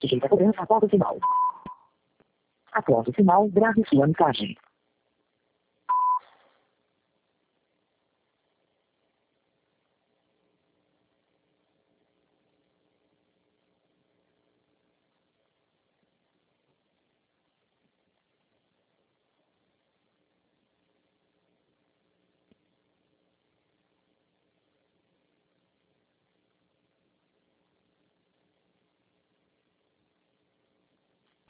Sujeita a cobrança após o sinal. Após o sinal, grave sua mensagem.